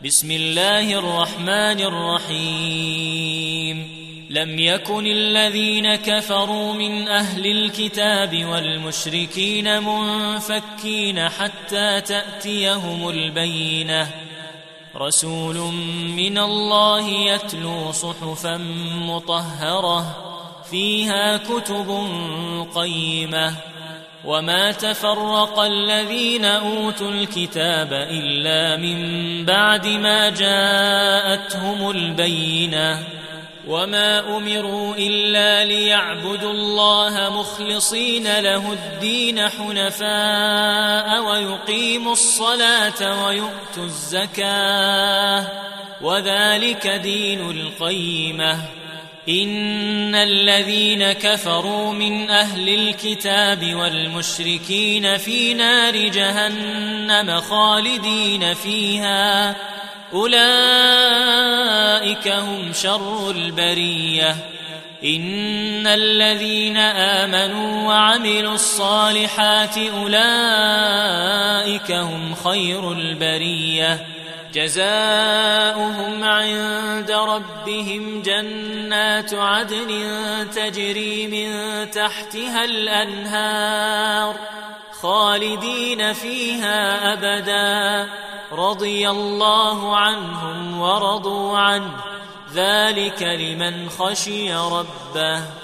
بسم الله الرحمن الرحيم لم يكن الذين كفروا من أهل الكتاب والمشركين منفكين حتى تأتيهم البينة رسول من الله يتلو صحفا مطهرة فيها كتب قيمة وما تفرق الذين أوتوا الكتاب إلا من بعد ما جاءتهم البينة وما أمروا إلا ليعبدوا الله مخلصين له الدين حنفاء ويقيموا الصلاة ويؤتوا الزكاة وذلك دين القيمة إن الذين كفروا من أهل الكتاب والمشركين في نار جهنم خالدين فيها أولئك هم شر البرية إن الذين آمنوا وعملوا الصالحات أولئك هم خير البرية جزاؤهم عند ربهم جنات عدن تجري من تحتها الأنهار خالدين فيها أبدا رضي الله عنهم ورضوا عنه ذلك لمن خشي ربه